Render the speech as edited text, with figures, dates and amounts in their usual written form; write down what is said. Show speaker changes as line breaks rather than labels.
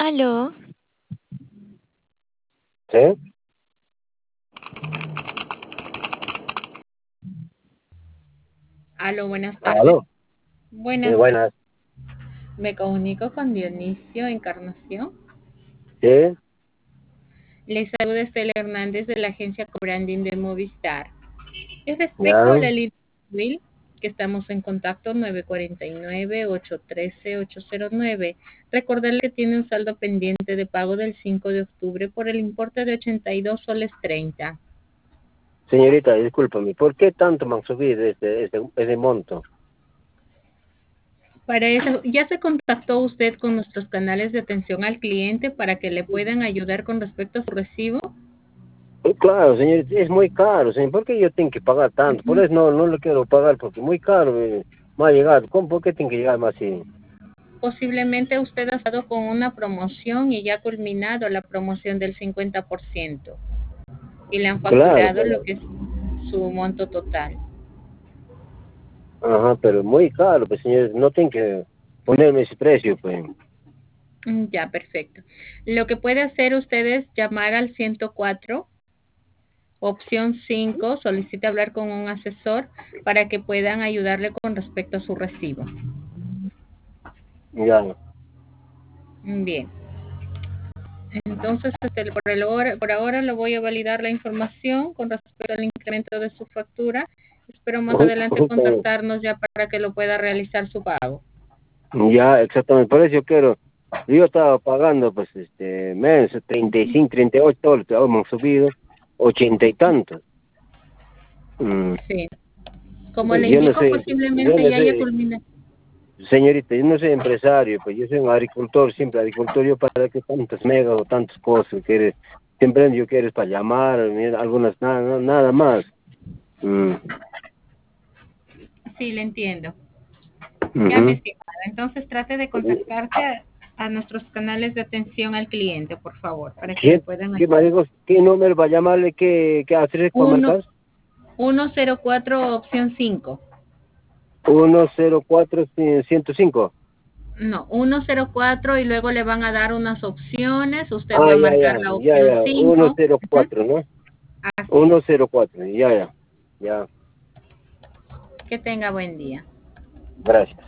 Aló,
¿Sí?
Aló, buenas tardes.
¿Aló? Sí,
Buenas,
buenas.
me comunico con Dionisio Encarnación.
¿Sí?
Les saluda Estela Hernández de la agencia Cobranding de Movistar. Es respecto a
¿Ya?
la línea móvil que estamos en contacto 949-813-809. Recordarle que tiene un saldo pendiente de pago del 5 de octubre por el importe de 82 soles 30.
Señorita, discúlpame, ¿por qué tanto me han subido ese monto?
Para eso, ¿ya se contactó usted con nuestros canales de atención al cliente para que le puedan ayudar con respecto a su recibo?
Claro, señorita, es muy caro, señor. ¿Por qué yo tengo que pagar tanto? Por eso no lo quiero pagar, porque muy caro me ha llegado. ¿Por qué tengo que llegar más así?
Posiblemente usted ha estado con una promoción y ya ha culminado la promoción del 50% y le han
Claro,
facturado lo
pero,
que es su monto total.
ajá, pero muy caro, pues, señor. No tengo que ponerme ese precio, pues.
Ya, perfecto. Lo que puede hacer usted es llamar al 104, opción 5, solicite hablar con un asesor para que puedan ayudarle con respecto a su recibo.
Ya.
Bien. Entonces, por ahora le voy a validar la información con respecto al incremento de su factura. Espero más adelante contactarnos ya para que lo pueda realizar su pago.
Ya, exactamente. Por eso yo quiero. Yo estaba pagando, pues, mes, 35, 38 dólares. Ahora me han subido 80 y tantos. Mm.
Sí. Como le
Pues yo no
indico,
sé, yo
posiblemente
no
ya haya
sé,
culminado.
señorita, yo no soy empresario, pues yo soy un agricultor, siempre agricultor, yo para que tantas megas o tantas cosas, siempre yo quiero es para llamar, mira, algunas nada más. Mm,
Sí, le entiendo. Ya, mi
ujú.
estimada. Entonces trate de contactarse a nuestros canales de atención al cliente, por favor, para que le
¿Qué,
puedan
qué,
ayudar.
marico, qué número va a llamarle, qué hacer para
Uno,
marcar?
104 opción 5.
104 105.
No, 104 y luego le van a dar unas opciones. Usted va
Ah,
a
ya,
marcar
ya,
la
ya,
opción
ya,
5.
104, ¿no?
Así es.
104, ya, ya, ya,
Que tenga buen día.
gracias.